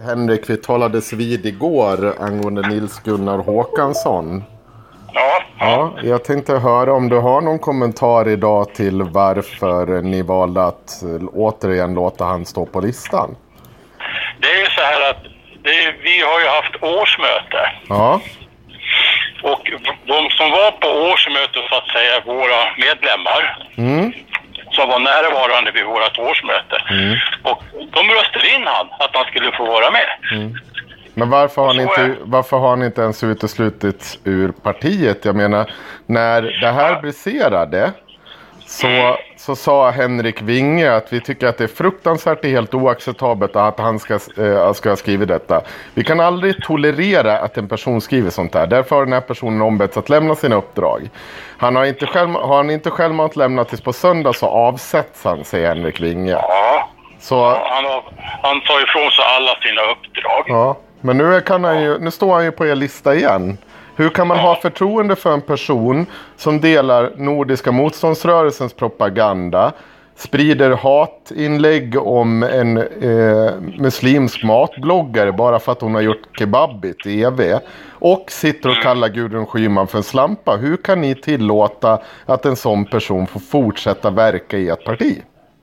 Henrik, vi talades vid igår angående Nils Gunnar Håkansson. Ja, jag tänkte höra om du har någon kommentar idag till varför ni valde att återigen låta han stå på listan. Det är ju så här att vi har ju haft årsmöte. Ja. Och de som var på årsmöte, så att säga, våra medlemmar, som var närvarande vid vårt årsmöte. Och de röstade in att han skulle få vara med. Men varför har han inte ens uteslutit ur partiet? Jag menar, när det här briserade så sa Henrik Winge att vi tycker att det är fruktansvärt och helt oacceptabelt att han ska ha skrivit detta. Vi kan aldrig tolerera att en person skriver sånt här. Därför har den här personen ombetts att lämna sina uppdrag. Har han inte självmant lämnat tills på söndag så avsätts han, säger Henrik Winge. Ja, så, han tar ifrån sig alla sina uppdrag. Ja, men nu står han ju på er lista igen. Hur kan man ha förtroende för en person som delar Nordiska motståndsrörelsens propaganda, sprider hatinlägg om en muslimsk matbloggare bara för att hon har gjort kebab i TV och sitter och kallar Gudrun Schyman för en slampa? Hur kan ni tillåta att en sån person får fortsätta verka i ett parti?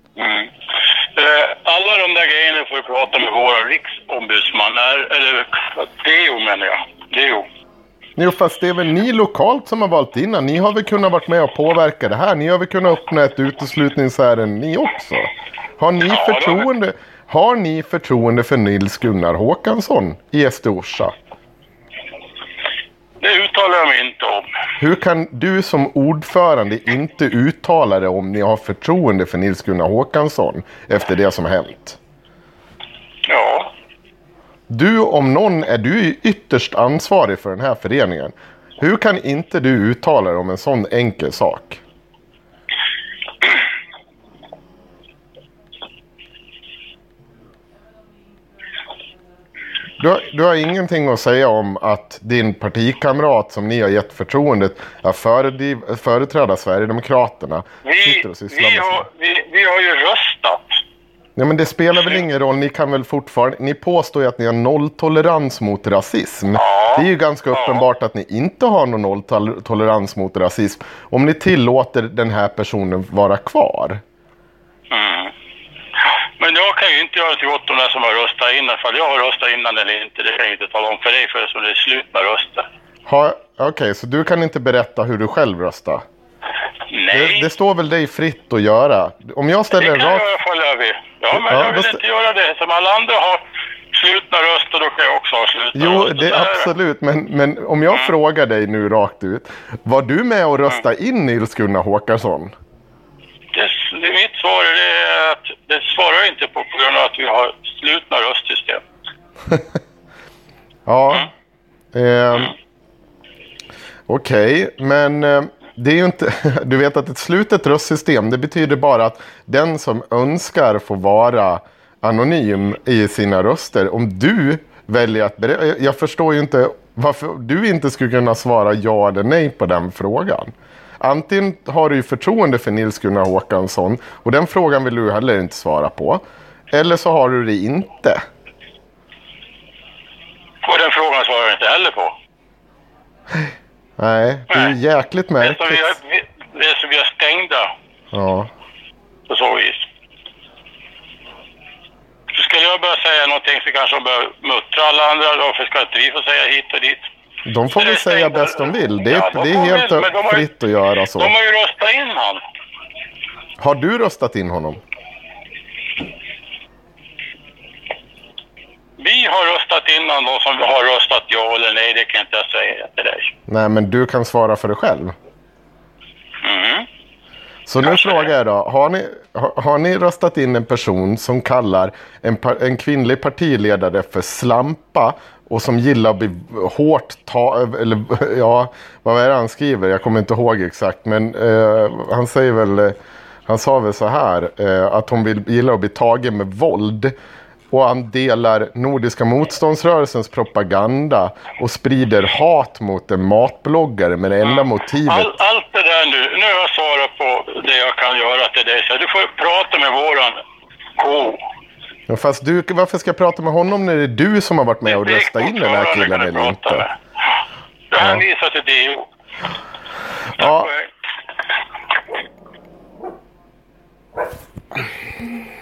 Alla de där grejerna får vi prata med våra riksombudsman, eller DO menar jag. DO. Jo, fast det är väl ni lokalt som har valt innan. Ni har väl kunnat varit med och påverka det här. Ni har väl kunnat öppna ett uteslutningsärende ni också. Har ni förtroende för Nils Gunnar Håkansson i Orsa? Det uttalar jag mig inte om. Hur kan du som ordförande inte uttala det om ni har förtroende för Nils Gunnar Håkansson efter det som har hänt? Ja. Du om någon är du ytterst ansvarig för den här föreningen. Hur kan inte du uttala dig om en sån enkel sak? Du har ingenting att säga om att din partikamrat som ni har gett förtroendet att företräda Sverigedemokraterna sitter och sysslar med vi har ju röstat. Ja, men det spelar väl ingen roll. Ni kan väl fortfarande... Ni påstår ju att ni har nolltolerans mot rasism. Ja, det är ju ganska uppenbart att ni inte har någon nolltolerans mot rasism om ni tillåter den här personen vara kvar. Men jag kan ju inte göra till åt de där som har röstat innan. För jag har röstat innan eller inte, det kan jag inte tala om för dig för så det är slut med rösten. Okej, så du kan inte berätta hur du själv röstar? Nej. Det står väl dig fritt att göra. Om jag ställer det kan jag i alla fall göra. Ja, men jag vill inte göra det. Som alla andra har slutna röster, då kan jag också ha slutna röster. Jo, det är absolut. Men om jag frågar dig nu rakt ut. Var du med och rösta in Nils Gunnar Håkansson? Det är mitt svar är att det svarar jag inte på grund av att vi har slutna röstsystem. Ja. Okej, men det är ju inte... Du vet att ett slutet röstsystem, det betyder bara att den som önskar får vara anonym i sina röster. Om du väljer att... Jag förstår ju inte varför du inte skulle kunna svara ja eller nej på den frågan. Antingen har du ju förtroende för Nils Gunnar Håkansson och den frågan vill du heller inte svara på. Eller så har du det inte. Och den frågan svarar jag inte heller på. Nej, det är ju jäkligt märkligt. Det är som vi är stängda. Ja. På så vis. Så skulle jag börja säga någonting så kanske de börjar muttra alla andra. Varför ska inte vi få säga hit och dit? De får väl säga bäst de vill. Det är helt fritt att göra så. De har ju röstat in han. Har du röstat in honom? Vi har röstat innan de som har röstat ja eller nej. Det kan inte jag säga till dig. Nej, men du kan svara för dig själv. Så nu frågar jag då. Har ni röstat in en person som kallar en kvinnlig partiledare för slampa och som gillar att bli hårt eller ja, vad är det han skriver? Jag kommer inte ihåg exakt, men han sa väl så här att hon gillar att bli tagen med våld. Och han delar Nordiska motståndsrörelsens propaganda och sprider hat mot en matbloggare med det enda motivet. Allt det där nu har jag svarat på det jag kan göra till dig. Så du får prata med våran K. Ja, fast varför ska jag prata med honom när det är du som har varit med och röstat in den här killen eller inte? Jag hänvisar till DO. Ja.